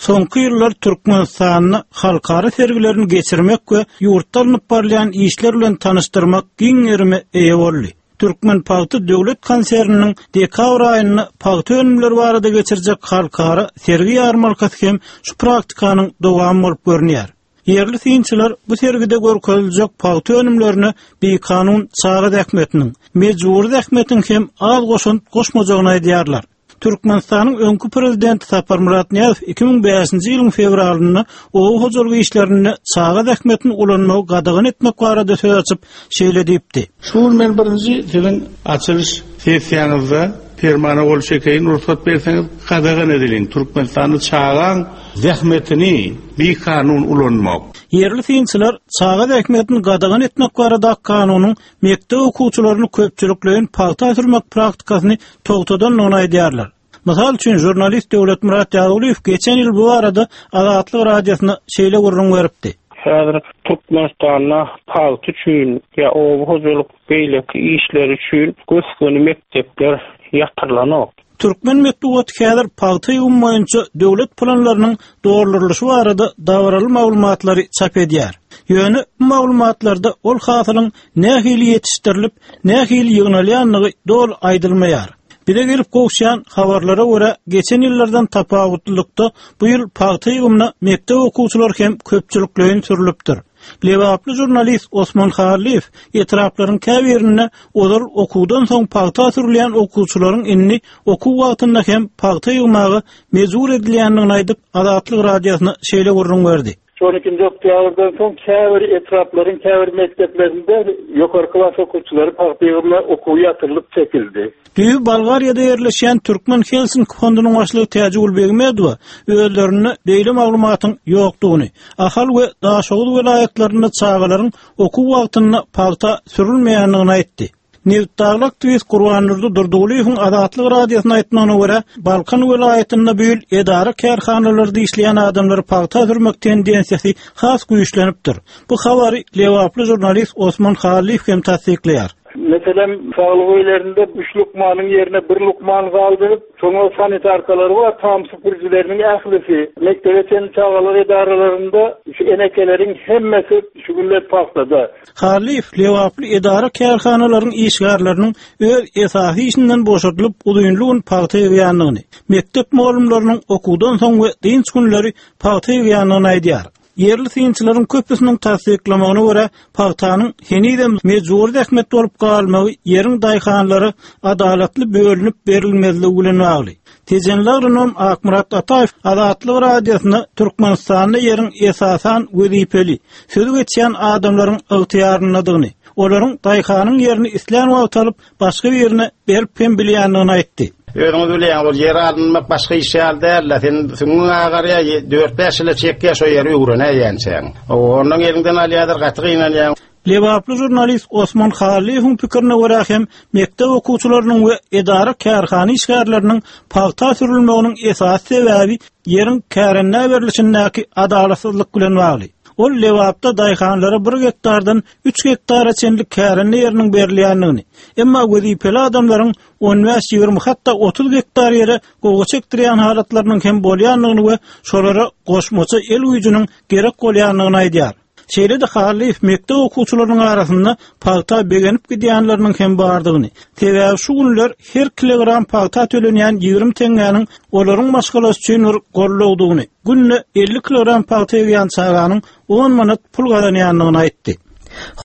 Soňky ýyllar Türkmenistanyny halkara sergilerini geçirmek we ýurtda alınıp barlayan işler bilen tanıştyrmak giňerime eýe boldy. Türkmen Pagty döwlet konseriniň dekabr aýyny pagty önümleri barada geçirjek halkara sergi ýarmarkasy hem şu praktikanyň dowamy bolup görnýär. Yerli synçylar bu sergide görkeziljek pagty önümlerini bir kanun Sagat Ähmetiniň, Mejburi Ähmetiniň hem az goşunt goşmajagyny aýdýarlar. Türkmenistanyň öňkü prezidenti Sapar Murat Niýazow 2005-nji ýylyň fevralyny ow hojulgy işlerini Sagat Ähmetiň ulanmagy gadagyn etmek barada söz açyp şeýle diýipdi. Şol men birinji dilen açylyş sessiýanyzda Permana bol şekeýin ruhsat berseňiz gadagyn edilen Türkmenistanyň çağan zähmetini bir kanun ulanmak. Yerli synçylar Sagat Ähmetiň gadagyn etmek barada kanunyň mektep okuwçylaryny köpçüliklerin pagta sürmek praktikasyny togtadan onaýdýarlar. Mysal üçin jurnalist Döwlet Murat Ýaguliýew geçen ýyl bu arada Azatlyk radiosyna şeýle gurrun beripdi. Häzir Türkmenistanyna pagty üçin ýa ow hojuluk beýleki işler üçin göçkün mektepler ýatyrlanok. Türkmen metbuaty häzir pagty ummaýynça döwlet planlarynyň dogrulyşy barada dawraly maglumatlary çap edýär. Ýöne bu maglumatlarda ol hasylyň nähili ýetişdirilip, nähili ýygnalýanlygy dol aýdylmaýar. Bire gelip gowşan habarlara görä geçen ýyllardan tapawutlykda bu ýyl pagty ýygymyna mektep okuwçylary hem köpçüliklerin sürilipdir. Lewaply jurnalist Osman Khalif etraplaryň käbirine olar okuwdan soň pagta sürilýän okuwçylaryň inni okuw wagtynda hem pagta ýygmagy mezur edilýändigini aýdyp Azatlyk radiosyna şeýle gurrun berdi. 12-nji oktýabrdan soň käbir etraplaryň käbir mekteplerinde ýokary klas okuwçylary pagty ýygymyna okuw ýatyrylyp çekildi. Düýü Bolgariýada ýerleşýän Türkmen Helsinki fondunyň başlygy Täjegul Begmedow özlerini beýle maglumatyň ýokdugyny, ahal we daşoğul vilayetlerinde çağalaryň okuw wagtyna pagta sürilmeýändigini aýtdy. Nevtdaglyk Twis Gurbanurdy Durduguliýewiň Azatlyk radiosyna aýtmagyna görä, Balkan vilayetinde büýül edara kärhanalarda işleýän adamlar pagta sürmek tendensiýasy has güýçlenipdir. Bu habary Lewaply jurnalist Osman Khalif hem tasdikleýär. Mesela sağlık öýlerinde 3 lukmanyň ýerine 1 lukman galdyryp, soňa sanitarkalary var, tam süpürjileriniň ählisi. Mektepçen çağalar edaralarynda şu enekeleriň hemmesi şu günler pagtada. Halif Lewaply edara kärhanalaryň işgärlerini öz esasy işinden boşatylyp uduýunlygyň pagta ýygýanlygyny, mektep muallimlarynyň okuwdan soň we dinç günleri pagta ýygýanlygyny aýdýar. Yerli synçylaryň köpüsiniň tasdiklamagyna görä, pagtanyň henidem mejburi ähmet bolup galmagy ýeriň daýhanlary adalatly bölünip berilmezligi bilen bagly. Tejenleriň Akmurat Ataýew Azatlyk radiosyna Türkmenistanyň ýeriň esasan wezipeli söz geçýän adamlaryň ygtyýarynydygyny, olaryň daýhanyň ýerini islam wagt alyp başga bir ýerine berip hem bilýändigini aýtdy. Öňüňiz bilen ol ýer alınmak başga iş ýalda, sen süňe agarya 4-5 ýyl çekýär şo ýeri ugurana ýançaň. Onuň ýerinden alýadyr gatygyna. Lewaply jurnalist Osman Khalif'in pikirine görä hem mektep okuwçylarynyň we edara kärhana işgärleriniň pagta sürilmeginiň esas sebäbi ýeriň kärenne berilişindäki adalatsızlyk bilen bagly. Ol Lewapda daýhanlara 1 hektardan 3 hektara çenlik kärenne ýeriniň berilýändigini, emma wezipeli adamlaryň 15-20 hatda 30 hektar ýere gowy çekdirýän halatlarynyň hem bolýanlygyny we şolara goşmaça el güýjüniň gerek bolýanlygyny aýdýar. Şeýle-de Halif mektep okuwçylarynyň arasynda pagta begenip gidýänleriň hem bardygyny, sebäbi şu günler her kilogram pagta tölenýän 20 teňäniň olaryň maşgalasy üçin gollagdygyny, günne 50 kilogram pagta ýygýan çağanyň 10 manat pul galanýanlygyny aýtdy.